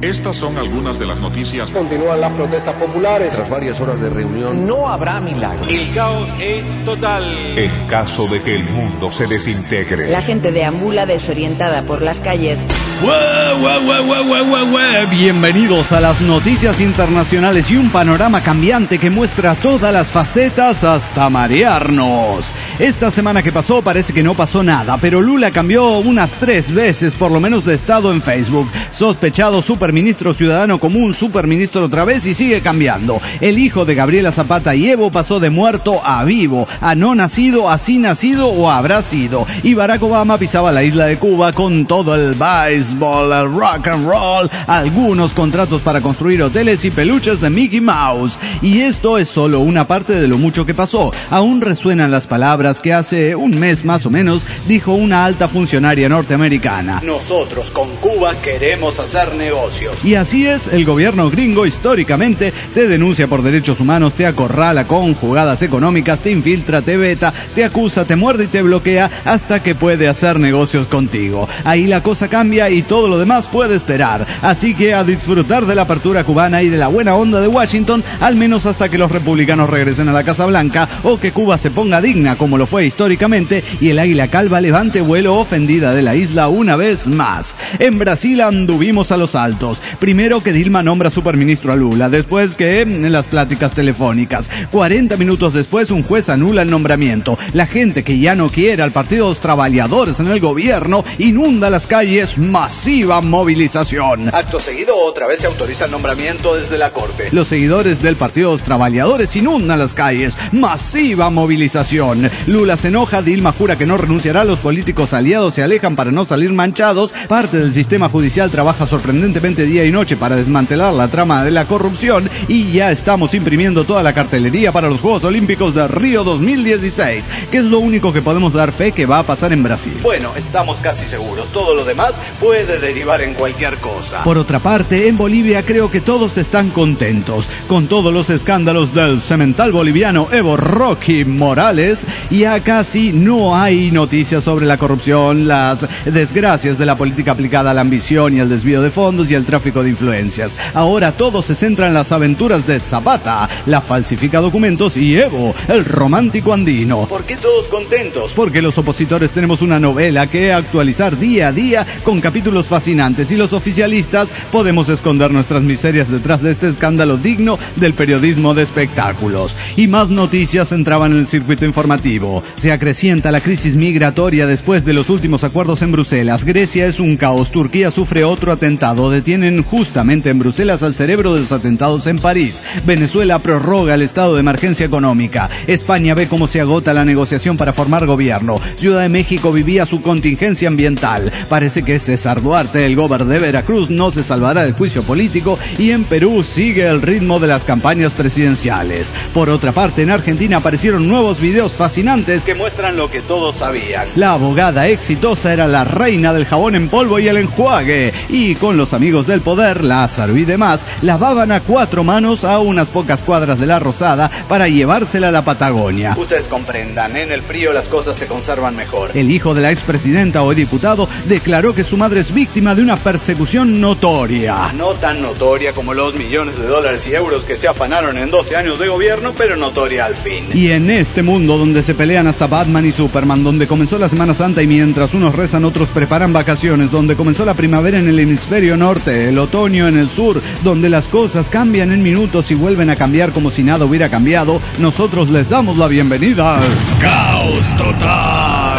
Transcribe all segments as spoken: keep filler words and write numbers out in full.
Estas son algunas de las noticias. Continúan las protestas populares. Tras varias horas de reunión, no habrá milagros. El caos es total. En caso de que el mundo se desintegre. La gente deambula desorientada por las calles. ¡Wow, wow, wow, wow, wow, wow, wow! Bienvenidos a las noticias internacionales y un panorama cambiante que muestra todas las facetas hasta marearnos. Esta semana que pasó parece que no pasó nada, pero Lula cambió unas tres veces por lo menos de estado en Facebook. Sospechado superministro ciudadano común, superministro otra vez y sigue cambiando. El hijo de Gabriela Zapata y Evo pasó de muerto a vivo, a no nacido, así nacido o habrá sido. Y Barack Obama pisaba la isla de Cuba con todo el béisbol, el rock and roll, algunos contratos para construir hoteles y peluches de Mickey Mouse. Y esto es solo una parte de lo mucho que pasó. Aún resuenan las palabras que hace un mes más o menos dijo una alta funcionaria norteamericana. Nosotros con Cuba queremos hacer negocios. Y así es, el gobierno gringo históricamente te denuncia por derechos humanos, te acorrala con jugadas económicas, te infiltra, te veta, te acusa, te muerde y te bloquea hasta que puede hacer negocios contigo. Ahí la cosa cambia y todo lo demás puede esperar. Así que a disfrutar de la apertura cubana y de la buena onda de Washington, al menos hasta que los republicanos regresen a la Casa Blanca o que Cuba se ponga digna como lo fue históricamente y el águila calva levante vuelo ofendida de la isla una vez más. En Brasil anduvimos a los altos. Primero que Dilma nombra superministro a Lula, después que en las pláticas telefónicas. cuarenta minutos después un juez anula el nombramiento. La gente que ya no quiere al Partido de los Trabajadores en el gobierno inunda las calles, masiva movilización. Acto seguido otra vez se autoriza el nombramiento desde la corte. Los seguidores del Partido de los Trabajadores inundan las calles, masiva movilización. Lula se enoja, Dilma jura que no renunciará, los políticos aliados se alejan para no salir manchados, parte del sistema judicial trabaja sorprendentemente día y noche para desmantelar la trama de la corrupción y ya estamos imprimiendo toda la cartelería para los Juegos Olímpicos de Río dos mil dieciséis, que es lo único que podemos dar fe que va a pasar en Brasil. Bueno, estamos casi seguros, todo lo demás puede derivar en cualquier cosa. Por otra parte, en Bolivia creo que todos están contentos, con todos los escándalos del semental boliviano Evo Rocky Morales, ya casi no hay noticias sobre la corrupción, las desgracias de la política aplicada a la ambición y al desvío de fondos y al tráfico de influencias. Ahora todo se centra en las aventuras de Zapata, la falsifica documentos, y Evo, el romántico andino. ¿Por qué todos contentos? Porque los opositores tenemos una novela que actualizar día a día con capítulos fascinantes y los oficialistas podemos esconder nuestras miserias detrás de este escándalo digno del periodismo de espectáculos. Y más noticias entraban en el circuito informativo. Se acrecienta la crisis migratoria después de los últimos acuerdos en Bruselas. Grecia es un caos, Turquía sufre otro atentado, detienen justamente en Bruselas al cerebro de los atentados en París. Venezuela prorroga el estado de emergencia económica. España ve cómo se agota la negociación para formar gobierno. Ciudad de México vivía su contingencia ambiental. Parece que César Duarte, el gobernador de Veracruz, no se salvará del juicio político y en Perú sigue el ritmo de las campañas presidenciales. Por otra parte, en Argentina aparecieron nuevos videos fascinantes que muestran lo que todos sabían. La abogada exitosa era la reina del jabón en polvo y el enjuague, y con los amigos del poder, Lázaro y demás, lavaban a cuatro manos a unas pocas cuadras de la Rosada para llevársela a la Patagonia. Ustedes comprendan, en el frío las cosas se conservan mejor. El hijo de la expresidenta o diputado declaró que su madre es víctima de una persecución notoria. No tan notoria como los millones de dólares y euros que se afanaron en doce años de gobierno, pero notoria al fin. Y en este mundo donde se pelean hasta Batman y Superman, donde comenzó la Semana Santa y mientras unos rezan otros preparan vacaciones, donde comenzó la primavera en el hemisferio norte, el otoño en el sur, donde las cosas cambian en minutos y vuelven a cambiar como si nada hubiera cambiado, nosotros les damos la bienvenida al Caos Total.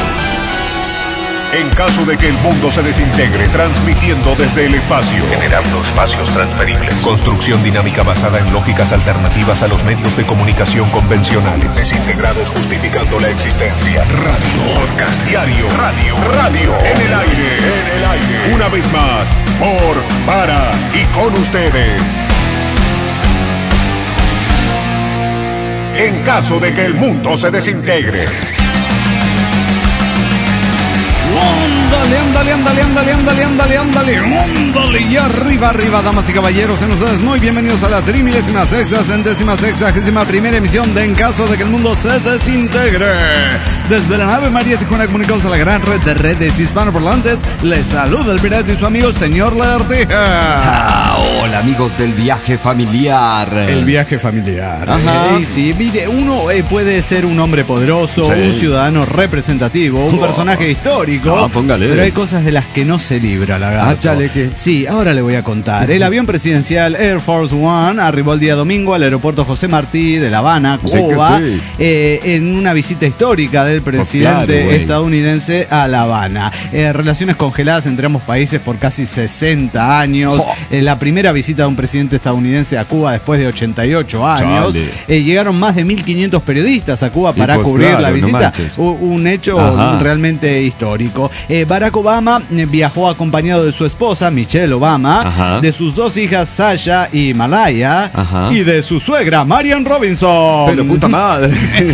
En caso de que el mundo se desintegre, transmitiendo desde el espacio, generando espacios transferibles, construcción dinámica basada en lógicas alternativas a los medios de comunicación convencionales, desintegrados justificando la existencia, radio, podcast diario, radio, radio, en el aire, en el aire, una vez más, por, para y con ustedes. En caso de que el mundo se desintegre. Onda ándale, ándale, ándale, ándale, ándale, ándale, ándale, ándale, y arriba, arriba, damas y caballeros, en ustedes muy bienvenidos a la trimilésima sexagésima sexagésima primera emisión de En Caso de que el Mundo se Desintegre. Desde la nave María Tijuana, comunicados a la gran red de redes hispanoparlantes, les saluda el pirata y su amigo el señor Lagartija. Ah, hola amigos del viaje familiar. El viaje familiar. Ajá. Eh, sí, mire, uno eh, puede ser un hombre poderoso, Sí. un ciudadano representativo, un Oh. personaje histórico. Ah, póngale. Pero hay cosas de las que no se libra, Lagarto. Ah, chale, ¿qué? Sí, ahora le voy a contar. El avión presidencial Air Force One arribó el día domingo al aeropuerto José Martí de La Habana, Sí que Cuba, sí. eh, en una visita histórica del presidente claro, güey. estadounidense a La Habana. Eh, relaciones congeladas entre ambos países por casi sesenta años. Jo. Eh, la primera visita de un presidente estadounidense a Cuba después de ochenta y ocho años. Chale. Eh, llegaron más de mil quinientos periodistas a Cuba Y para pues cubrir claro, la no visita. manches. U- un hecho Ajá. realmente histórico. Eh, Barack Obama eh, viajó acompañado de su esposa, Michelle Obama, Ajá. de sus dos hijas, Sasha y Malaya, Ajá. y de su suegra, Marian Robinson. Pero puta madre.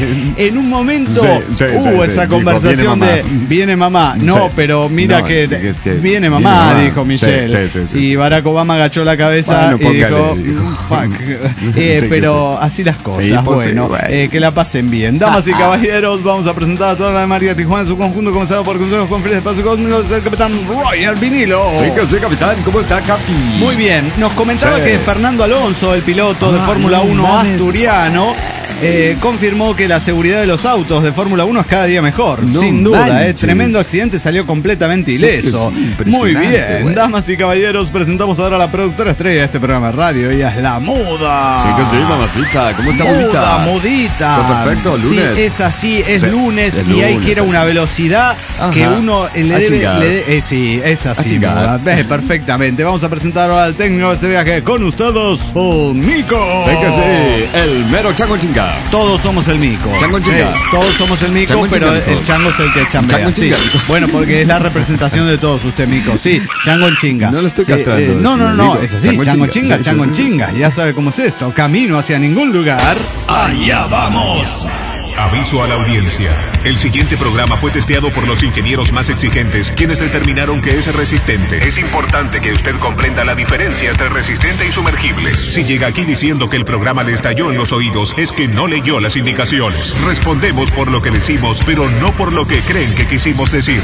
En un momento Sí, sí, hubo sí, sí. esa Dijo, conversación "Viene de mamá". viene mamá. No, Sí. pero mira No, que, es que viene viene mamá, mamá. dijo Michelle. Sí, sí, sí, sí. Y Barack Obama agachó la cabeza Bueno, y dijo, póngale, dijo. "Mm, fuck". Eh, Sí, que pero sí. así las cosas. Sí, pues sí, bueno, güey. eh, que la pasen bien. Damas y caballeros, vamos a presentar a toda la de María Tijuana en su conjunto, comenzado por consejos con fines de espacio cósmico del capitán Roger Vinilo. Sí que sí, capitán. ¿Cómo está, Capi? Muy bien, nos comentaba Sí. que Fernando Alonso, el piloto de Ah, Fórmula no uno mames. asturiano, eh, confirmó que la seguridad de los autos de Fórmula uno es cada día mejor. No sin duda, eh, manches. tremendo accidente, salió completamente Sí que ileso. sí, Muy impresionante, bien, güey. damas y caballeros, presentamos ahora a la productora estrella de este programa de radio. Ella es la Muda. Sí que sí, mamacita. ¿Cómo está, Muda, bonita? mudita. Está perfecto, lunes. Sí, es así, es Sí, lunes es y hay lunes, que ir a sí. una velocidad que Ajá. uno eh, le A debe. chingar. le de- eh, sí, es A así, chingar. Muda. Ve, perfectamente. Vamos a presentar ahora al técnico de ese viaje con ustedes, el Mico. Sí que sí. El mero chango chinga. Todos somos el Mico. Chango en chinga. Sí, todos somos el Mico, Chango en pero chinga, Mico. el chango es el que chambea. Chango en Sí. chinga. Bueno, porque es la representación de todos usted, Mico. Sí, chango en chinga. No lo estoy Sí, castrando, eh, no, no, sí, no, digo, es así. chango en Chango en chinga. chinga, Sí, chango sí, en sí. chinga. Ya sabe cómo es esto. Camino hacia ningún lugar. Allá vamos. Aviso a la audiencia. El siguiente programa fue testeado por los ingenieros más exigentes, quienes determinaron que es resistente. Es importante que usted comprenda la diferencia entre resistente y sumergible. Si llega aquí diciendo que el programa le estalló en los oídos, es que no leyó las indicaciones. Respondemos por lo que decimos, pero no por lo que creen que quisimos decir.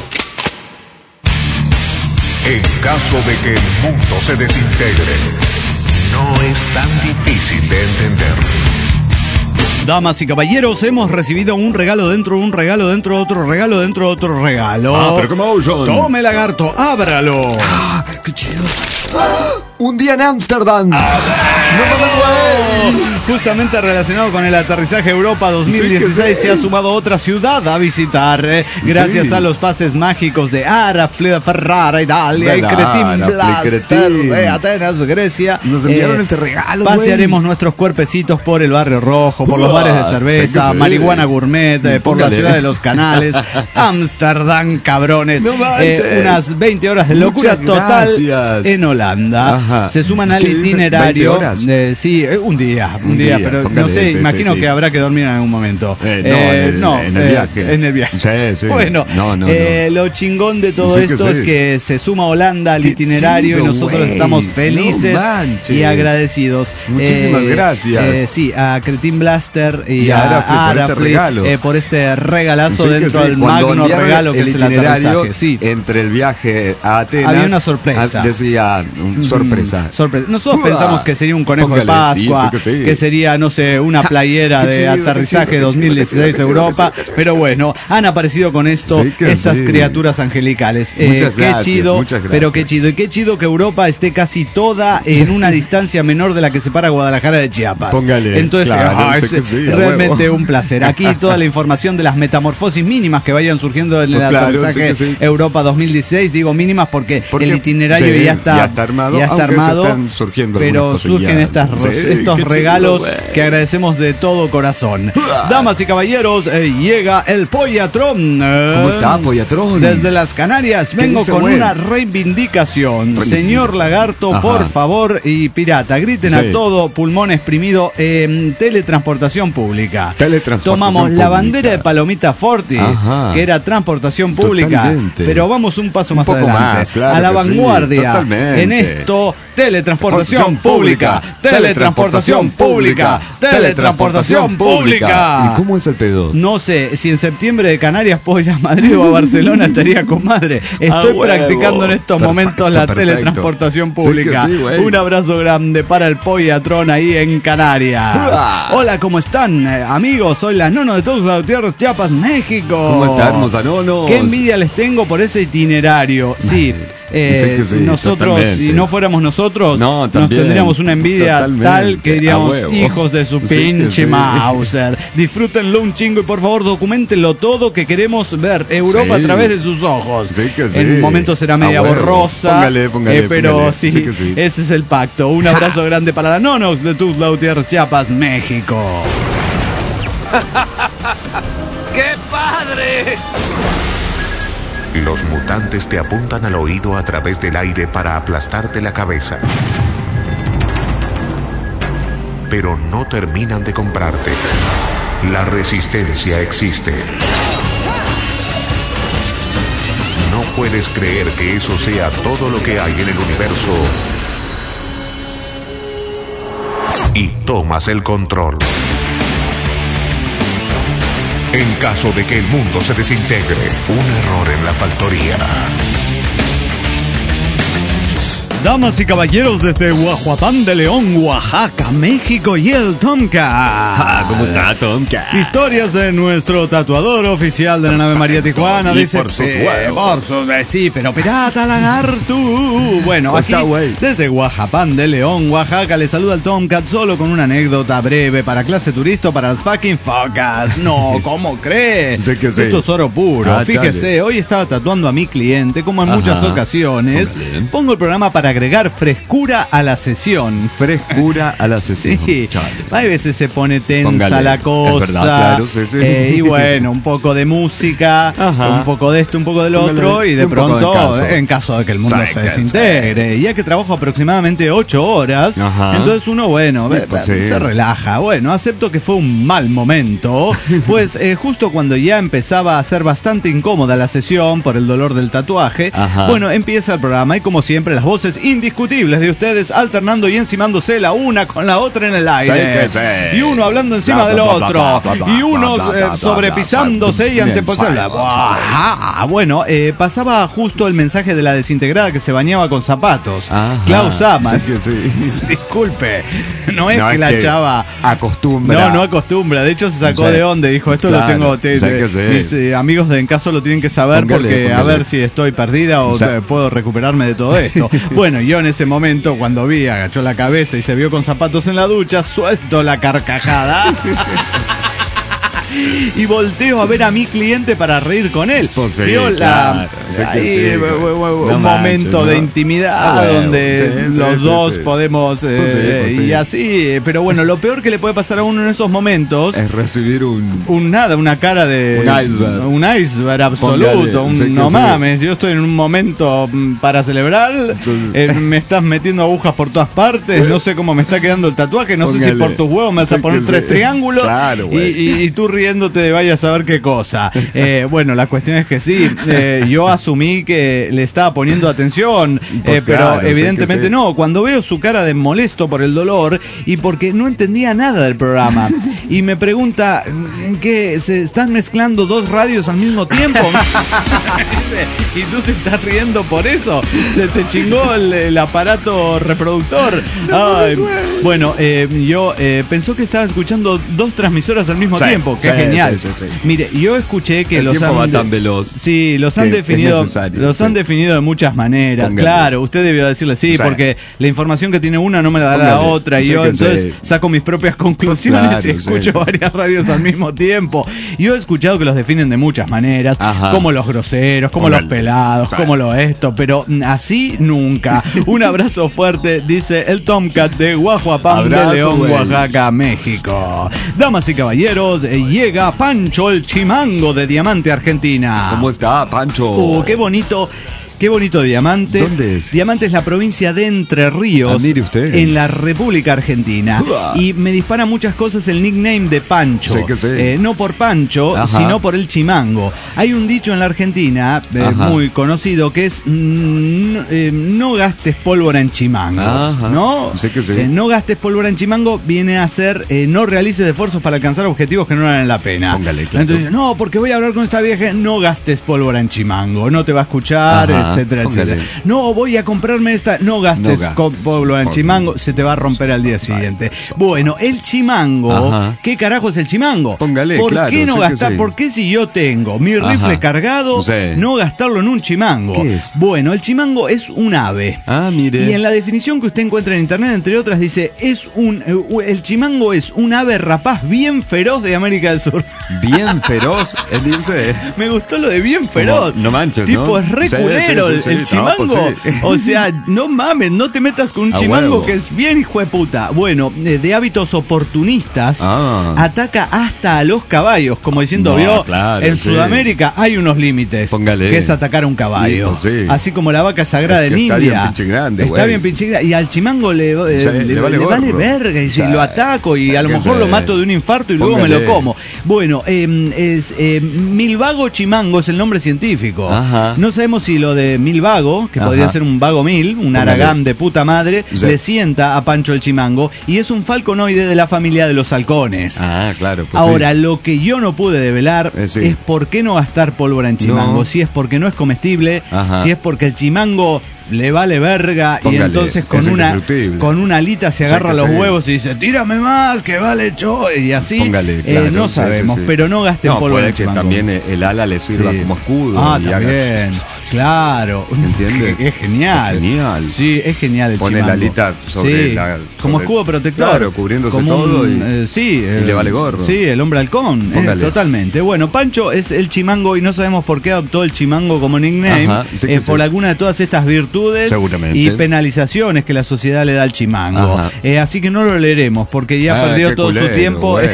En caso de que el mundo se desintegre, no es tan difícil de entender. Damas y caballeros, hemos recibido un regalo dentro de un regalo dentro de otro regalo dentro de otro regalo. Ah, pero ¿cómo, John? Tome, lagarto, ábralo. Ah, qué chido. ¡Ah! Un día en Ámsterdam. No mames, güey. Justamente relacionado con el aterrizaje Europa dos mil dieciséis, Sí que sí. se ha sumado otra ciudad a visitar, eh, gracias Sí. a los pases mágicos de Ara, Fle- Ferrara, Italia y Verdad, Cretín Ara, Blaster Cretín. de Atenas, Grecia. Nos enviaron este regalo, Pasearemos güey. nuestros cuerpecitos por el Barrio Rojo, por los Uah, bares de sí cerveza, que sí. marihuana gourmet, eh, por la Póngale. ciudad de los canales, Ámsterdam, cabrones. No manches. Eh, unas veinte horas de locura Muchas total gracias. en Holanda. Ajá. Se suman al ¿Qué dice? itinerario. ¿veinte horas? Eh, sí, eh, un día, un, Un día, día, pero no póngale, sé, sí, imagino sí, sí. que habrá que dormir en algún momento. Eh, no, en el- no, en el eh, viaje. En el viaje. Sí, sí. Bueno, No, no, eh, lo chingón de todo Sí que esto sí. es que se suma Holanda al Qué itinerario chido, y nosotros güey. estamos felices No manches. y agradecidos. Muchísimas gracias. eh, sí, a Cretín Blaster y, Y a a Arafli por este Arafli, regalo. eh, por este regalazo Sí que dentro sí. del Cuando magno enviaron regalo que el es el itinerario, aterrizaje. Sí. entre el viaje a Atenas Había una sorpresa. ah, decía un sorpresa. Mm, sorpresa. Nosotros Uah. pensamos que sería un conejo Póngale. de Pascua, Sí, sí que sí. que sería, no sé, una playera Qué de chido, qué aterrizaje chido, qué dos mil chido, qué chido, dieciséis qué chido, Europa. qué chido, qué chido. Pero bueno, han aparecido con esto Sí que estas sí. criaturas angelicales. Eh, Muchas qué gracias, chido, muchas gracias. pero qué chido. Y qué chido que Europa esté casi toda en una distancia menor de la que separa Guadalajara de Chiapas. Póngale, Entonces, claro, ah, sé es que sí, a realmente huevo. un placer. Aquí toda la información de las metamorfosis mínimas que vayan surgiendo en Pues el claro, aterrizaje sí que sí. Europa dos mil dieciséis. Digo mínimas porque, Porque, el itinerario sí, ya está, ya está armado, ya está aunque se armado, están surgiendo pero algunas surgen dejen estas, Sí, estos qué regalos chido, güey. que agradecemos de todo corazón. Damas y caballeros, eh, llega el Pollatrón. Eh, ¿Cómo está, Pollatrón? Desde las Canarias vengo dice, con güey? una reivindicación. Reivindi- Señor Lagarto, Ajá. por favor, y pirata, griten Sí. a todo pulmón exprimido en teletransportación pública. Teletransportación Tomamos la pública. bandera de Palomita Forti, Ajá. que era transportación pública, Totalmente. pero vamos un paso Un más poco adelante. más, claro a la que sí, vanguardia. totalmente. En esto, teletransportación pública, Teletransportación teletransportación pública, teletransportación pública. ¿Y cómo es el pedo? No sé, si en septiembre de Canarias puedo ir a Madrid o a Barcelona, estaría con madre. Estoy A huevo. practicando en estos Perfecto, momentos la perfecto. teletransportación Sí que pública. sí, güey. Un abrazo grande para el Pollatrón ahí en Canarias. ¡Uah! Hola, ¿cómo están, eh, amigos? Soy la Nono de Tuxtla Gutiérrez, Chiapas, México. ¿Cómo está, hermosa Nono? Qué envidia les tengo por ese itinerario. Sí. Eh, Sí que sí, nosotros, totalmente. si no fuéramos nosotros, No, nos también, tendríamos una envidia totalmente, tal que diríamos, a huevo. hijos de su Sí que pinche sí. Mauser. Disfrútenlo un chingo y por favor documentenlo todo, que queremos ver Europa Sí. a través de sus ojos. Sí que sí. En momentos será media A huevo. borrosa, Póngale, póngale, eh, pero póngale. sí, Sí que sí. ese es el pacto. Un abrazo grande para la Nonox de Tuxtla Gutiérrez, Chiapas, México. ¡Qué padre! Los mutantes te apuntan al oído a través del aire para aplastarte la cabeza. Pero no terminan de comprarte. La resistencia existe. No puedes creer que eso sea todo lo que hay en el universo. Y tomas el control. En caso de que el mundo se desintegre, un error en la factoría. Damas y caballeros desde Guajuapán de León, Oaxaca, México y el Tomcat. Ah, ¿cómo está, Tomcat? Historias de nuestro tatuador oficial de la nave María Tijuana. Y Dice, por sus eh, huevos. por sus- eh, sí, pero pirata lagarto. Bueno, ¿Cómo aquí está, güey? desde Guajapán de León, Oaxaca, le saluda el Tomcat solo con una anécdota breve para clase turista para las fucking focas. No, ¿cómo crees? Sé que sí. Esto es oro puro. Ah, Fíjese, chale. hoy estaba tatuando a mi cliente, como en Ajá. muchas ocasiones. Póngale. Pongo el programa para agregar frescura a la sesión. Frescura a la sesión. Sí, Chale. hay veces se pone tensa Póngale. la Es cosa. verdad, claro, sí, sí. Eh, y bueno, un poco de música, Ajá. un poco de esto, un poco del Póngale. otro, y Y de un poco pronto, de caso. en caso de que el mundo Sabe se que desintegre, ya que trabajo aproximadamente ocho horas, Ajá. entonces uno, bueno, Sí, ve- pues ve- sí. se relaja. Bueno, acepto que fue un mal momento, pues eh, justo cuando ya empezaba a ser bastante incómoda la sesión por el dolor del tatuaje, Ajá. bueno, empieza el programa y como siempre las voces indiscutibles de ustedes alternando y encimándose la una con la otra en el aire. Sí que sí. Y uno hablando encima Bla, del bla, bla, otro. bla, bla, Y bla, uno bla, bla, eh, bla, sobrepisándose bla, y bla, antepasándose. bla, bla, Ah, bueno, eh, pasaba justo el mensaje de la desintegrada que se bañaba con zapatos. Ajá. Klaus Amann. Sí que sí. Disculpe, no es No, que es la que chava acostumbra. No, no acostumbra. De hecho, se sacó Sí. de onda. Dijo, esto Claro, lo tengo. te- sé te- que sí. mis eh, amigos de En Caso lo tienen que saber Póngale, porque a póngale. ver si estoy perdida o Sí. eh, puedo recuperarme de todo esto. Bueno, yo en ese momento, cuando vi, agachó la cabeza y se vio con zapatos en la ducha, suelto la carcajada. Y volteo a ver a mi cliente para reír con él. Pues sí, Vio la, claro. Sé que ahí, sí, eh, güey. un No momento manches, de ¿no? intimidad Ah, bueno, donde sí, sí, los sí, dos sí. podemos eh, Pues sí, pues sí. y así. Pero bueno, lo peor que le puede pasar a uno en esos momentos Es recibir un. un nada, una cara de Un iceberg. un iceberg absoluto, Póngale, un sé que no sí. mames, yo estoy en un momento mm, para celebrar, Entonces- eh, me estás metiendo agujas por todas partes, no sé cómo me está quedando el tatuaje, no sé si Póngale. por tus huevos me vas a Sé poner que tres sí. triángulos Claro, y, güey. y- y tú riéndote de vaya a saber qué cosa. Eh, bueno, la cuestión es que sí, eh, yo asumí que le estaba poniendo atención, Pues eh, pero claro, sé que evidentemente sí. no, cuando veo su cara de molesto por el dolor y porque no entendía nada del programa y me pregunta que se están mezclando dos radios al mismo tiempo. Y tú te estás riendo por eso. Se te chingó el, el aparato reproductor. Ay, bueno, eh, yo eh, pensó que estaba escuchando dos transmisoras al mismo Sí, tiempo. Que sí, sí, genial. Sí, sí, sí. Mire, yo escuché que el los tiempo han... va tan veloz. Sí, los han que definido, es necesario, los sí. han definido de muchas maneras. Póngale. Claro, usted debió decirle sí, Sí. porque la información que tiene una no me la da Póngale. la otra, y Sí, yo que entonces sí. saco mis propias conclusiones Claro, y escucho sí. varias radios al mismo tiempo. Yo he escuchado que los definen de muchas maneras, Ajá. como los groseros, como Póngale. los pelados, Sí. como lo esto, pero mm, así nunca. Un abrazo fuerte, dice el Tomcat de Guajuapam de Abrazo, León, güey. Oaxaca, México. Damas y caballeros, eh, llega Pancho el Chimango de Diamante, Argentina. ¿Cómo está, Pancho? Uh, qué bonito. Qué bonito Diamante. ¿Dónde es? Diamante es la provincia de Entre Ríos. Ah, mire usted. En la República Argentina. Uah. Y me dispara muchas cosas el nickname de Pancho. Sí que sí. Eh, no por Pancho, Ajá. sino por el Chimango. Hay un dicho en la Argentina eh, Ajá. muy conocido que es mm, no, eh, no gastes pólvora en Chimango. Ajá. ¿No? Sí que sí. Eh, no gastes pólvora en Chimango viene a ser eh, no realices esfuerzos para alcanzar objetivos que no valen la pena. Póngale, claro. Entonces, no, porque voy a hablar con esta vieja, no gastes pólvora en Chimango, no te va a escuchar, Ajá, etcétera, póngale. etcétera. No, voy a comprarme esta, no gastes No gastes. con pólvora en Chimango, se te va a romper al día siguiente. Bueno, el Chimango, Ajá. ¿qué carajo es el Chimango? Póngale, ¿Por claro, qué no sí que gastar? sí. ¿Por qué si yo tengo mi Ajá. rifle cargado, Sí. no gastarlo en un Chimango? ¿Qué es? Bueno, el Chimango es un ave. Ah, mire. Y en la definición que usted encuentra en internet, entre otras, dice, es un eh, el Chimango es un ave rapaz bien feroz de América del Sur. Bien feroz, él dice. Me gustó lo de bien feroz. Como, no manches, Tipo, ¿no? es re Sí, culero sí, el, sí, el sí. No, Chimango. pues sí. O sea, no mames, no te metas con un A Chimango huevo. que es bien hijo de puta. Bueno, eh, de hábitos oportunistas, Ah. ataca hasta a los caballos, como diciendo, No, vio, claro, en sí. Sudamérica hay unos límites, Póngale. que es atacar a un caballo. Sí, pues sí. Así como la vaca sagrada Es en que está India. bien pinche grande, Está güey. bien pinche grande. Y al Chimango le, eh, Sí, le- le vale le vale gorro. verga. Y si Sí. lo ataco y Sí, a lo que mejor sí. lo mato de un infarto y luego me Póngale. lo como. Bueno, eh, es eh, Milvago Chimango es el nombre científico. Ajá. No sabemos si lo de Milvago, que Ajá. podría ser un vago mil, un Póngale. aragán de puta madre, Sí. le sienta a Pancho el Chimango y es un falconoide de la familia de los halcones. Ah, claro. Pues Ahora, sí. lo que yo no pude develar Eh, sí. es por qué no gastar pólvora en Chimango. No. Si es porque no es comestible, Ajá. si es porque el Chimango le vale verga y Póngale, entonces es con una indestructible. con una alita se Sí, agarra que los sí. huevos y dice, tírame más, que vale cho, y así. Póngale, eh, claro, no sí, sabemos, sí, sí. pero no gasten No, pólvora puede en que Chimango. también el ala le sirva Sí. como escudo. Ah, y haga- también, claro. ¿Entiende? Es genial. Es genial. Sí, es genial el Pone Chimango. la alita sobre Sí, la- como sobre- escudo protector. Claro, cubriéndose Como todo un, y- eh, sí, y eh, le vale gorro. Sí, el hombre halcón, eh, Póngale. totalmente. Bueno, Pancho es el Chimango y no sabemos por qué adoptó el Chimango como nickname, Ajá, sí que eh, sí. por alguna de todas estas virtudes Seguramente. y penalizaciones que la sociedad le da al Chimango. Ajá. Eh, así que no lo leeremos porque ya Ah, perdió qué todo su culero, tiempo güey.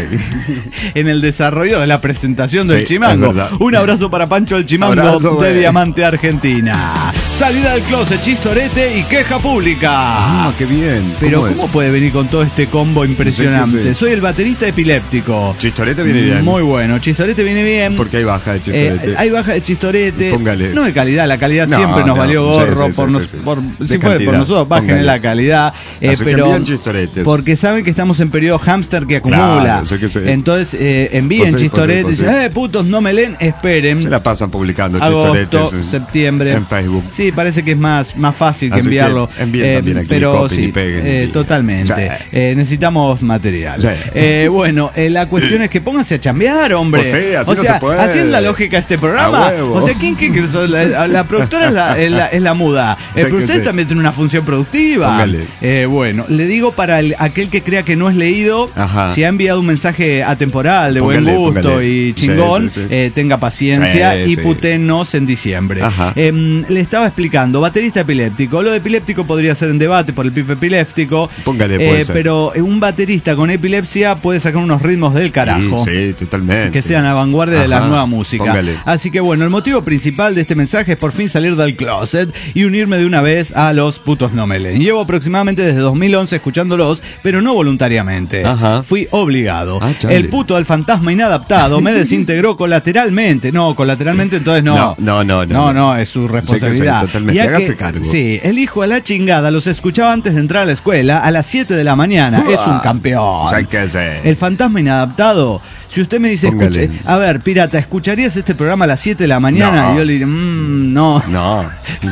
en el desarrollo de la presentación del Sí, Chimango. es verdad. Un abrazo para Pancho el Chimango Abrazo, de güey. Diamante, Argentina. Salida del closet, chistorete y queja pública. Ah, qué bien. Pero ¿Cómo ¿cómo, es? puede venir con todo este combo impresionante? Sí, sí. Soy el baterista epiléptico. Chistorete viene bien. Muy bueno, Chistorete viene bien. Porque hay baja de Chistorete. Eh, hay baja de Chistorete. Póngale. No de calidad, la calidad No, siempre nos no. valió gorro. Sí, sí, por sí, nos- sí, sí. por- De si fue por cantidad. nosotros, bajen Póngale. la calidad. eh, Así que pero envíen chistoretes. porque saben que estamos en periodo hámster que acumula. Claro, sé que sí. Entonces eh, envíen Pues sí, Chistoretes. pues sí, pues dicen, sí. eh, putos, no me leen, esperen. Se la pasan publicando Agosto, chistoretes en- septiembre. en Facebook. Sí, parece que es más, más fácil que Así que enviarlo. envíen también aquí, pero copien y sí, peguen. eh, totalmente. Sí. Eh, necesitamos material. Sí. Eh, bueno, eh, la cuestión es que pónganse a chambear, hombre. Pues sí, así o no sea, se puede. así es la lógica de este programa. A huevo. O sea, ¿quién cree que sos? la, la productora es la, es la, es la muda? Eh, Sí pero que usted sí. también tiene una función productiva. Póngale. Eh, bueno, le digo para el- aquel que crea que no es leído, Ajá. si ha enviado un mensaje atemporal de Póngale, buen gusto póngale. y Sí, chingón, sí, sí. eh, tenga paciencia Sí, y sí. putenos en diciembre. Ajá. Em, le estaba explicando, baterista epiléptico. Lo de epiléptico podría ser en debate por el pipe epiléptico. Póngale, eh, puede ser. pero un baterista con epilepsia puede sacar unos ritmos del carajo. Sí, sí, totalmente. Que sean a vanguardia de la Ajá, nueva música. póngale. Así que bueno, el motivo principal de este mensaje es por fin salir del closet y unirme de una vez a los putos no me leen. Llevo aproximadamente desde dos mil once escuchándolos, pero no voluntariamente. Ajá. Fui obligado. Ah, chale. El puto del fantasma inadaptado me desintegró colateralmente. No, colateralmente entonces no. No, no, no, no, No, no. no, es su responsabilidad. Sí, que sí, totalmente. Ya Hágase que- cargo. Sí, el hijo a la chingada los escuchaba antes de entrar a la escuela a las siete de la mañana. Es un campeón. Ya que sé. El fantasma inadaptado. Si usted me dice, Póngale. escuche, a ver, pirata, ¿escucharías este programa a las siete de la mañana? No. Y yo le diré, mmm, no. No, sí.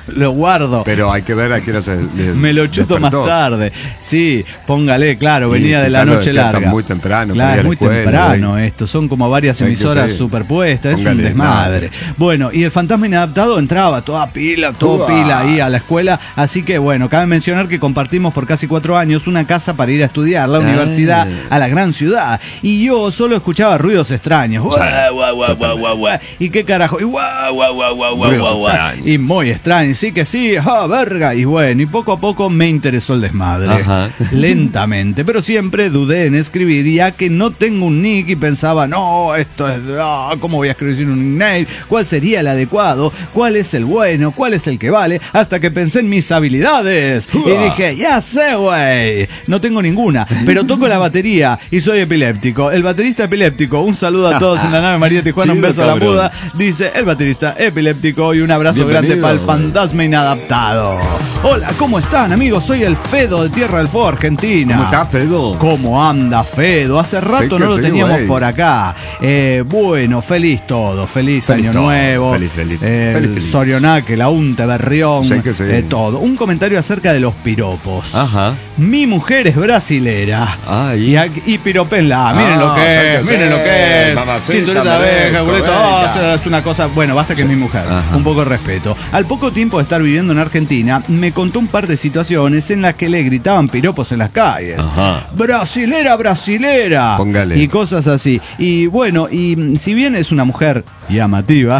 lo guardo. Pero hay que ver a qué hora se me lo chuto despertó. más tarde. Sí, póngale, claro, venía Y de la noche larga. muy temprano. Claro, es muy escuela, temprano esto. Son como varias emisoras superpuestas. Es un desmadre. No. Bueno, y el fantasma inadaptado entraba toda pila, toda uh, pila ahí a la escuela. Así que bueno, cabe mencionar que compartimos por casi cuatro años una casa para ir a estudiar, la universidad, ah. a la gran ciudad. Y yo solo escuchaba ruidos extraños. Guau, guau, guau, guau, guau, guau. ¿Y qué carajo? Y guau, guau, guau, guau, guau, guau, guau. Y muy extraño, sí que sí, ah, verga. Y bueno, y poco a poco me interesó el desmadre. Ajá. Lentamente, pero siempre dudé en escribir, ya que no tengo un nick y pensaba, no, esto es, ah, ¿cómo voy a escribir sin un nickname? ¿Cuál sería el adecuado? ¿Cuál es el bueno? ¿Cuál es el que vale? Hasta que pensé en mis habilidades. Uh. Y dije, ya sé, güey. No tengo ninguna, pero toco la batería y soy epiléptico. El baterista epiléptico, un saludo a todos en la nave María Tijuana, un beso cabrón. A la muda. Dice el baterista epiléptico y un abrazo Bienvenido, grande para el fantasma inadaptado. Hola, ¿cómo están, amigos? Soy el Fedo de Tierra del Fuego, Argentina. ¿Cómo está, Fedo? ¿Cómo anda, Fedo? Hace rato no lo sí, teníamos wey. Por acá. Eh, bueno, feliz todo. Feliz, feliz año todo. Nuevo. Feliz, feliz. Eh, feliz, feliz. Sorionaque, la Unte, Berrión. Sí que sí. Eh, todo. Un comentario acerca de los piropos. Ajá. Mi mujer es brasilera. Ay. Y, y piropenla. Miren ah, lo que es. Miren lo que es. Cinturita abeja, boleto. Oh, es una cosa. Bueno, basta que sí. Es mi mujer. Ajá. Un poco de respeto. Al poco tiempo de estar viviendo en Argentina, me contó un par de situaciones en las que le gritaban piropos en las calles. Ajá. Brasilera, brasilera. Póngale. Y cosas así. Y bueno, y si bien es una mujer llamativa.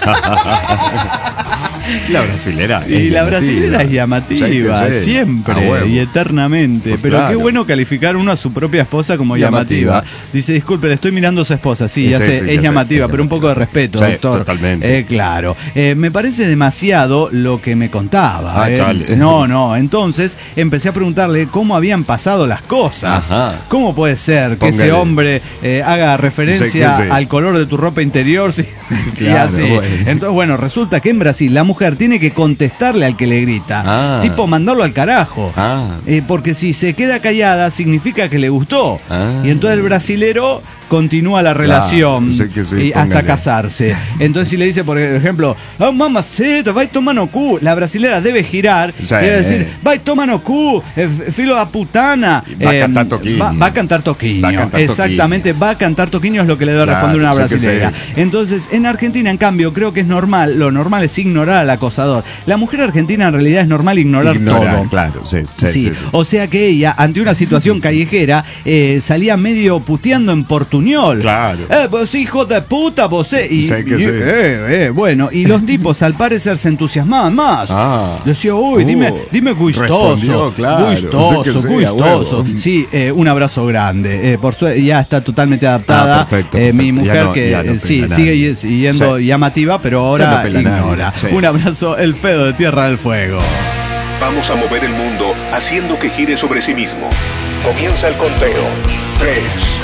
La brasilera. Y la brasilera es llamativa, sí, siempre y eternamente. Pues pero claro. Qué bueno calificar uno a su propia esposa como llamativa. llamativa. Dice, disculpe, le estoy mirando a su esposa. Sí, ya sí, sé, sí, es ya llamativa, sé, pero un poco de respeto, sí, doctor. Totalmente. Eh, claro. Eh, me parece demasiado lo que me contaba. Ah, eh. No, no. Entonces empecé a preguntarle cómo habían pasado las cosas. Ajá. ¿Cómo puede ser que Póngale. Ese hombre eh, haga referencia sí, sí. al color de tu ropa interior? Sí. Claro, y así. Bueno. Entonces, bueno, resulta que en Brasil la mujer mujer tiene que contestarle al que le grita. Ah. Tipo, mandarlo al carajo. Ah. Eh, porque si se queda callada, significa que le gustó. Ah. Y entonces el brasilero continúa la relación claro, sí sí, y hasta casarse. Entonces si le dice, por ejemplo, oh, mamacita, vai tomar no cu, la brasilera debe girar sí, y debe decir, vai tomar no cu, eh, filo a putana. Va eh, a cantar toquiño. Va, va a cantar toquiño. Va a cantar Exactamente, toquiño. va a cantar toquiño es lo que le debe claro, responder una brasilera. Entonces, en Argentina, en cambio, creo que es normal, lo normal es ignorar al acosador. La mujer argentina en realidad es normal ignorar Ignora, todo. Claro, sí, sí, sí. sí, sí. O sea que ella, ante una situación callejera, eh, salía medio puteando en portuñol. Claro. Eh, vos hijo de puta, vos eh. Y, sé que y, sí. eh, eh, bueno, y los tipos al parecer se entusiasmaban más. Ah. Decía, uy, uh, dime, dime gustoso. Claro. Gustoso, sé gustoso. Sí, eh, un abrazo grande. Eh, por suerte ya está totalmente adaptada. Ah, perfecto, perfecto. Eh, mi mujer no, que no sí, sigue yendo sí. llamativa, pero ahora no ignora. Sí. Un abrazo, el Fedo de Tierra del Fuego. Vamos a mover el mundo haciendo que gire sobre sí mismo. Comienza el conteo. Tres.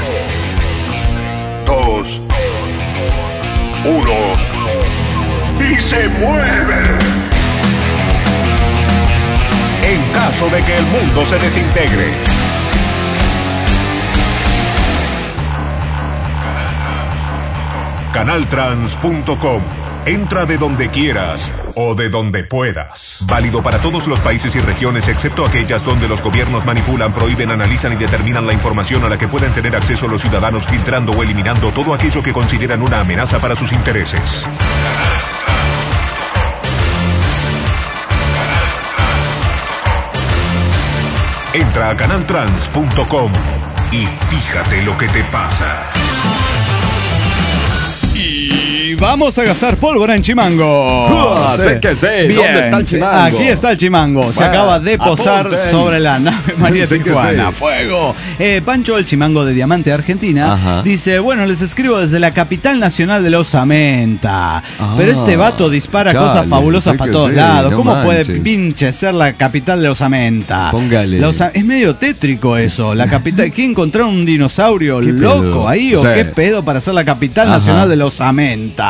Dos, uno y se mueve. En caso de que el mundo se desintegre. Canaltrans punto com. Entra de donde quieras o de donde puedas. Válido para todos los países y regiones excepto aquellas donde los gobiernos manipulan, prohíben, analizan y determinan la información a la que pueden tener acceso los ciudadanos, filtrando o eliminando todo aquello que consideran una amenaza para sus intereses. Entra a Canaltrans punto com y fíjate lo que te pasa. Vamos a gastar pólvora en Chimango. Uh, sí. Sé que sé. Bien. ¿Dónde está el Chimango? Aquí está el Chimango. Se bueno, acaba de posar apunten. Sobre la nave María sí Tijuana. ¡Fuego! Eh, Pancho, el Chimango de Diamante, Argentina, Ajá. dice, bueno, les escribo desde la capital nacional de la osamenta. Ah, pero este vato dispara chale, cosas fabulosas para todos sí, lados. No ¿Cómo manches. Puede pinche ser la capital de la osamenta? Póngale. La Osa- es medio tétrico eso. La capital. ¿Quién encontraron un dinosaurio loco pedo? Ahí o sí. qué pedo para ser la capital Ajá. nacional de la osamenta?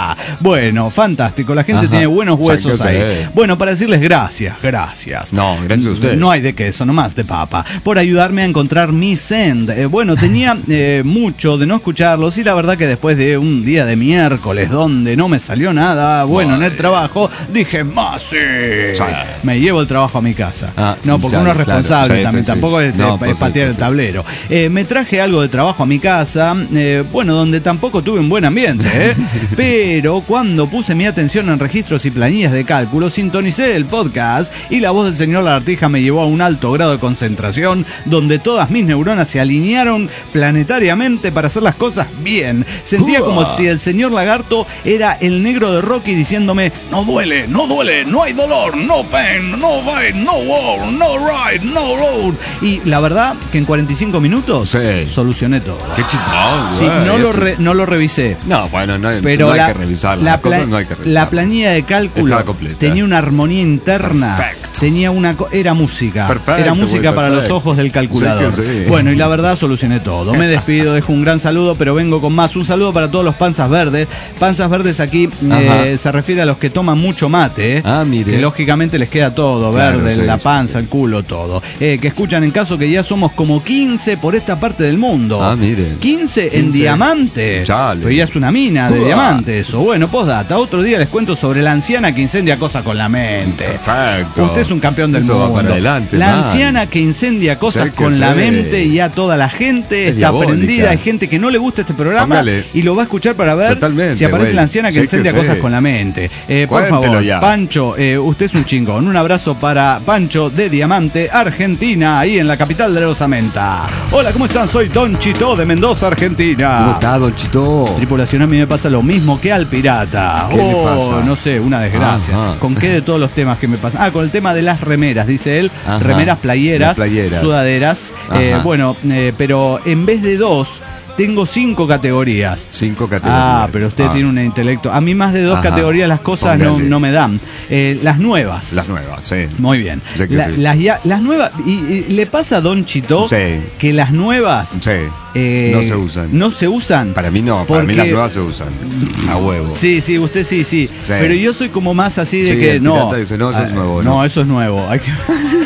Bueno, fantástico, la gente Ajá. tiene buenos huesos Sí, ahí. sí. Bueno, para decirles gracias, gracias. No, gracias a usted. No hay de queso, nomás de papa. Por ayudarme a encontrar mi send. Eh, bueno, tenía eh, mucho de no escucharlos y la verdad que después de un día de miércoles donde no me salió nada bueno en el trabajo, dije, más sí. Sí. Me llevo el trabajo a mi casa. Ah, no, porque claro, uno es responsable claro. Sí, también, sí, sí. tampoco es, No, es pues sí, patear pues el sí. tablero. Eh, me traje algo de trabajo a mi casa, eh, bueno, donde tampoco tuve un buen ambiente, ¿eh? Pero cuando puse mi atención en registros y planillas de cálculo, sintonicé el podcast y la voz del señor Lagartija me llevó a un alto grado de concentración donde todas mis neuronas se alinearon planetariamente para hacer las cosas bien. Sentía como si el señor Lagarto era el negro de Rocky diciéndome, no duele, no duele, no hay dolor, no pain, no pain, no war, no ride, no road. Y la verdad que en cuarenta y cinco minutos Sí. solucioné todo. Qué chingón, Sí, güey. no lo, re- no lo revisé. No, bueno, no, Pero no hay la, que revisarlo. la, Las cosas pla- no hay que la revisarlas. planilla de cálculo Estaba completa. tenía una armonía interna. Perfecto. Tenía una co- era música. Perfecto, era música güey, para los perfecto. ojos del calculador. Sí que sí. Bueno, y la verdad solucioné todo. Me despido, dejo un gran saludo, pero vengo con más. Un saludo para todos los panzas verdes. Panzas verdes aquí eh, se refiere a los que toman mucho mate. Eh, Ah, mire. Que lógicamente les queda todo, Claro, verde, sí, la sí, panza, sí. el culo, todo. Eh, que escuchan en caso que ya somos como quince por esta parte del mundo. Ah, mire. quince en quince. diamante. Chale. Pero ya es una mina de Uah. diamante eso. Bueno, postdata. Otro día les cuento sobre la anciana que incendia cosas con la mente. Perfecto. Usted es un campeón del Eso mundo. va para adelante, la man. anciana que incendia cosas Sí que con la sí. mente y ya toda la gente Es está diabólica. prendida. Hay gente que no le gusta este programa Póngale. y lo va a escuchar para ver Totalmente, si aparece güey. la anciana que Sí que incendia sí. cosas con la mente. Eh, por Cuéntelo favor, ya. Pancho, eh, usted es un chingón. Un abrazo para Pancho de Diamante, Argentina, ahí en la capital de la osamenta. Hola, ¿cómo están? Soy Don Chito de Mendoza, Argentina. ¿Cómo está, Don Chito? Tripulación, a mí me pasa lo mismo que al pirata. ¿Qué le Oh, pasa? no sé, una desgracia. Ajá. ¿Con qué de todos los temas que me pasan? Ah, con el tema de las remeras, dice él. Ajá. Remeras playeras, Las playeras. sudaderas. Ajá. Eh, bueno, eh, pero en vez de dos, tengo cinco categorías. Cinco categorías. Ah, pero usted Ah. tiene un intelecto. A mí más de dos Ajá. categorías las cosas no, Póngale. no me dan. Eh, las nuevas. Las nuevas, sí. Muy bien. Sé que La- sí. las, ya- las nuevas. Y, y le pasa a Don Chito Sí. que las nuevas Sí. eh, No se usan. No se usan. Para mí no, para mí porque- las nuevas se usan. A huevo. Sí, sí, usted sí, sí, Sí. Pero yo soy como más así de Sí, que el no. pirata dice, no, eso es Ah, nuevo, No, ¿no? eso es nuevo. Hay que...